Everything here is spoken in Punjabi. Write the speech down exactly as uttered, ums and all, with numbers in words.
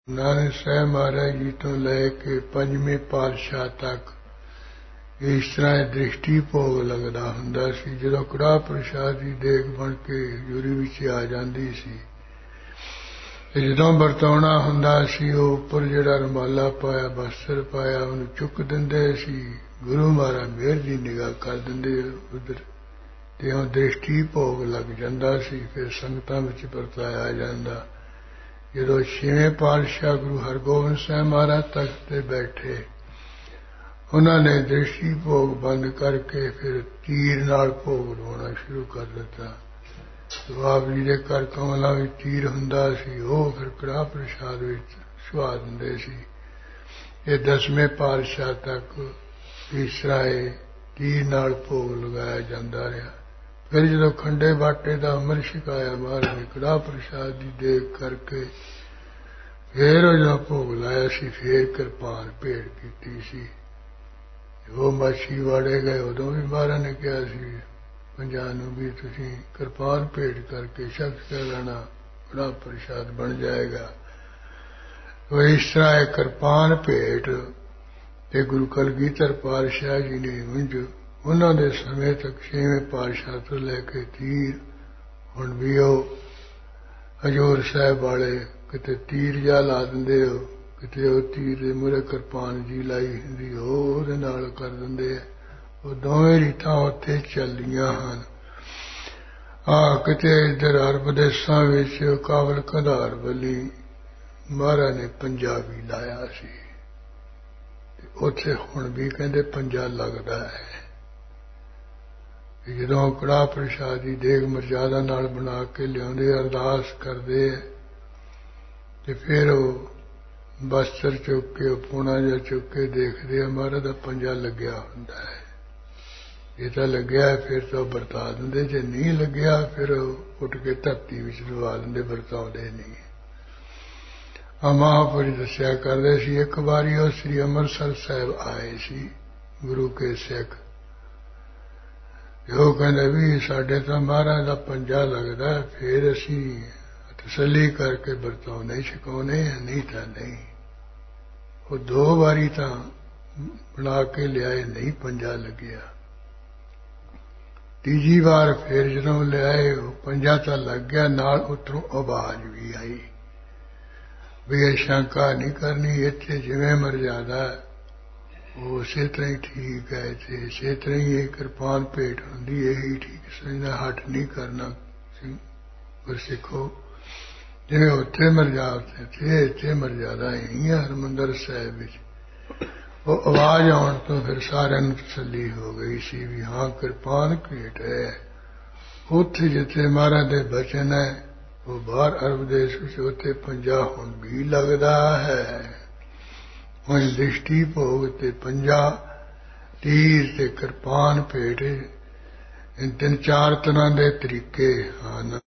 ਨਾਨਕ ਸਾਹਿਬ ਮਹਾਰਾਜ ਜੀ ਤੋਂ ਲੈ ਕੇ ਪੰਜਵੇਂ ਪਾਤਸ਼ਾਹ ਤੱਕ ਇਸ ਤਰ੍ਹਾਂ ਦ੍ਰਿਸ਼ਟੀ ਭੋਗ ਲੱਗਦਾ ਹੁੰਦਾ ਸੀ। ਜਦੋਂ ਕੜਾਹ ਪ੍ਰਸ਼ਾਦ ਦੀ ਦੇਗ ਬਣ ਕੇ ਹਜ਼ੂਰੀ ਵਿੱਚ ਆ ਜਾਂਦੀ ਸੀ ਤੇ ਜਦੋਂ ਵਰਤਾਉਣਾ ਹੁੰਦਾ ਸੀ ਉਹ ਉੱਪਰ ਜਿਹੜਾ ਰੁਮਾਲਾ ਪਾਇਆ ਬਸਤਰ ਪਾਇਆ ਉਹਨੂੰ ਚੁੱਕ ਦਿੰਦੇ ਸੀ। ਗੁਰੂ ਮਹਾਰਾਜ ਮਿਹਰ ਦੀ ਨਿਗਾਹ ਕਰ ਦਿੰਦੇ ਉਧਰ ਤੇ ਉਹ ਦ੍ਰਿਸ਼ਟੀ ਭੋਗ ਲੱਗ ਜਾਂਦਾ ਸੀ। ਫਿਰ ਸੰਗਤਾਂ ਵਿੱਚ ਵਰਤਾਇਆ ਜਾਂਦਾ। ਜਦੋਂ ਛੇਵੇਂ ਪਾਤਸ਼ਾਹ ਗੁਰੂ ਹਰਗੋਬਿੰਦ ਸਾਹਿਬ ਮਹਾਰਾਜ ਤਖਤ ਤੇ ਬੈਠੇ ਉਹਨਾਂ ਨੇ ਦ੍ਰਿਸ਼ਟੀ ਭੋਗ ਬੰਦ ਕਰਕੇ ਫਿਰ ਤੀਰ ਨਾਲ ਭੋਗ ਲਾਉਣਾ ਸ਼ੁਰੂ ਕਰ ਦਿੱਤਾ। ਆਪ ਜੀ ਦੇ ਘਰ ਕਮਲਾਂ ਵਿੱਚ ਤੀਰ ਹੁੰਦਾ ਸੀ ਉਹ ਫਿਰ ਕੜਾਹ ਪ੍ਰਸ਼ਾਦ ਵਿੱਚ ਸੁਆ ਦਿੰਦੇ ਸੀ। ਇਹ ਦਸਵੇਂ ਪਾਤਸ਼ਾਹ ਤੱਕ ਇਸ ਤਰ੍ਹਾਂ ਇਹ ਤੀਰ ਨਾਲ ਭੋਗ ਲਗਾਇਆ ਜਾਂਦਾ ਰਿਹਾ। ਫਿਰ ਜਦੋਂ ਖੰਡੇ ਬਾਟੇ ਦਾ ਅੰਮ੍ਰਿਤ ਛਕਾਇਆ ਮਹਾਰਾਜ ਨੇ ਕੜਾਹ ਪ੍ਰਸ਼ਾਦ ਦੀ ਦੇਗ ਕਰਕੇ ਫਿਰ ਉਹ ਜਦੋਂ ਭੋਗ ਲਾਇਆ ਸੀ ਫਿਰ ਕਿਰਪਾਨ ਭੇਟ ਕੀਤੀ ਸੀ। ਉਹ ਮਾਛੀ ਵਾੜੇ ਗਏ ਉਦੋਂ ਵੀ ਮਹਾਰਾਜ ਨੇ ਕਿਹਾ ਸੀ ਪੰਜਾਂ ਨੂੰ ਵੀ ਤੁਸੀਂ ਕਿਰਪਾਨ ਭੇਟ ਕਰਕੇ ਸ਼ਬਦ ਕਹਿ ਲੈਣਾ ਕੜਾਹ ਪ੍ਰਸ਼ਾਦ ਬਣ ਜਾਏਗਾ। ਉਹ ਇਸ ਤਰ੍ਹਾਂ ਇਹ ਕਿਰਪਾਨ ਭੇਟ ਤੇ ਗੁਰੂ ਕਲਗੀਧਰ ਪਾਤਸ਼ਾਹ ਜੀ ਨੇ ਉਂਝ ਉਹਨਾਂ ਦੇ ਸਮੇਂ ਤੱਕ ਛੇਵੇਂ ਪਾਤਸ਼ਾਹ ਤੋਂ ਲੈ ਕੇ ਤੀਰ ਹੁਣ ਵੀ ਉਹ ਹਜ਼ੂਰ ਸਾਹਿਬ ਵਾਲੇ ਕਿਤੇ ਤੀਰ ਜਾ ਲਾ ਦਿੰਦੇ ਹੋ ਕਿਤੇ ਉਹ ਤੀਰ ਦੇ ਮੂਹਰੇ ਕਿਰਪਾਨ ਜੀ ਲਾਈ ਹੁੰਦੀ ਉਹ ਉਹਦੇ ਨਾਲ ਕਰ ਦਿੰਦੇ ਆ। ਉਹ ਦੋਵੇਂ ਰੀਤਾਂ ਉੱਥੇ ਚੱਲੀਆਂ ਹਨ। ਆ ਕਿਤੇ ਇੱਧਰ ਅਰਬ ਦੇਸਾਂ ਵਿੱਚ ਕਾਬਲ ਕੰਧਾਰ ਵੱਲੀ ਮਹਾਰਾਜ ਨੇ ਪੰਜਾਬੀ ਲਾਇਆ ਸੀ ਉੱਥੇ ਹੁਣ ਵੀ ਕਹਿੰਦੇ ਪੰਜਾ ਲੱਗਦਾ ਹੈ। ਜਦੋਂ ਕੜਾਹ ਪ੍ਰਸ਼ਾਦ ਦੀ ਦੇਗ ਮਰਜ਼ਾਦਾ ਨਾਲ ਬਣਾ ਕੇ ਲਿਆਉਂਦੇ ਅਰਦਾਸ ਕਰਦੇ ਤੇ ਫਿਰ ਉਹ ਬਸਤਰ ਚੁੱਕ ਕੇ ਪੂਣਾ ਜਿਹਾ ਚੁੱਕ ਕੇ ਦੇਖਦੇ ਆ ਮਹਾਰਾਜ ਦਾ ਪੰਜਾ ਲੱਗਿਆ ਹੁੰਦਾ ਹੈ। ਜੇ ਤਾਂ ਲੱਗਿਆ ਫਿਰ ਤਾਂ ਵਰਤਾ ਦਿੰਦੇ ਜੇ ਨਹੀਂ ਲੱਗਿਆ ਫਿਰ ਉਹ ਉੱਠ ਕੇ ਧਰਤੀ ਵਿੱਚ ਲਵਾ ਦਿੰਦੇ ਵਰਤਾਉਂਦੇ ਨਹੀਂ। ਆ ਮਹਾਂਪੁਰੀ ਦੱਸਿਆ ਕਰਦੇ ਸੀ ਇੱਕ ਵਾਰੀ ਉਹ ਸ੍ਰੀ ਅੰਮ੍ਰਿਤਸਰ ਸਾਹਿਬ ਆਏ ਸੀ ਗੁਰੂ ਕੇ ਸਿੱਖ। ਉਹ ਕਹਿੰਦੇ ਵੀ ਸਾਡੇ ਤਾਂ ਮਹਾਰਾਜ ਦਾ ਪੰਜਾ ਲੱਗਦਾ ਫਿਰ ਅਸੀਂ ਤਸੱਲੀ ਕਰਕੇ ਵਰਤਾਉਣੇ ਛਕਾਉਣੇ ਨਹੀਂ ਤਾਂ ਨਹੀਂ। ਉਹ ਦੋ ਵਾਰੀ ਤਾਂ ਬਣਾ ਕੇ ਲਿਆਏ ਨਹੀਂ ਪੰਜਾ ਲੱਗਿਆ। ਤੀਜੀ ਵਾਰ ਫਿਰ ਜਦੋਂ ਲਿਆਏ ਉਹ ਪੰਜਾ ਤਾਂ ਲੱਗ ਗਿਆ ਨਾਲ ਉੱਤੋਂ ਆਵਾਜ਼ ਵੀ ਆਈ ਵੀ ਇਹ ਸ਼ੰਕਾ ਨਹੀਂ ਕਰਨੀ ਇੱਥੇ ਜਿਵੇਂ ਮਰਜ਼ਾਦਾ ਉਹ ਉਸੇ ਤਰ੍ਹਾਂ ਹੀ ਠੀਕ ਹੈ ਤੇ ਇਸੇ ਤਰ੍ਹਾਂ ਹੀ ਇਹ ਕਿਰਪਾਨ ਭੇਟ ਹੁੰਦੀ ਇਹੀ ਠੀਕ ਸਮਝਣਾ ਹੱਠ ਨਹੀਂ ਕਰਨਾ ਗੁਰਸਿੱਖੋ ਜਿਵੇਂ ਉੱਥੇ ਮਰਜ਼ਾਦਾ ਇੱਥੇ ਇੱਥੇ ਮਰਜ਼ਾਦਾ ਹੀ ਹੈ ਹਰਿਮੰਦਰ ਸਾਹਿਬ ਵਿੱਚ। ਉਹ ਆਵਾਜ਼ ਆਉਣ ਤੋਂ ਫਿਰ ਸਾਰਿਆਂ ਨੂੰ ਤਸੱਲੀ ਹੋ ਗਈ ਸੀ ਵੀ ਹਾਂ ਕਿਰਪਾਨ ਭੇਟ ਹੈ। ਉੱਥੇ ਜਿੱਥੇ ਮਹਾਰਾਜ ਦੇ ਬਚਨ ਹੈ ਉਹ ਬਾਹਰ ਅਰਬ ਦੇਸ਼ ਵਿੱਚ ਉੱਥੇ ਪੰਜਾ ਹੁਣ ਵੀ ਲੱਗਦਾ ਹੈ। ਹੁਣ ਦ੍ਰਿਸ਼ਟੀ ਭੋਗ ਤੇ ਪੰਜਾ ਤੀਰ ਤੇ ਕਿਰਪਾਨ ਭੇਟ ਇਹ ਤਿੰਨ ਚਾਰ ਤਰ੍ਹਾਂ ਦੇ ਤਰੀਕੇ ਹਨ।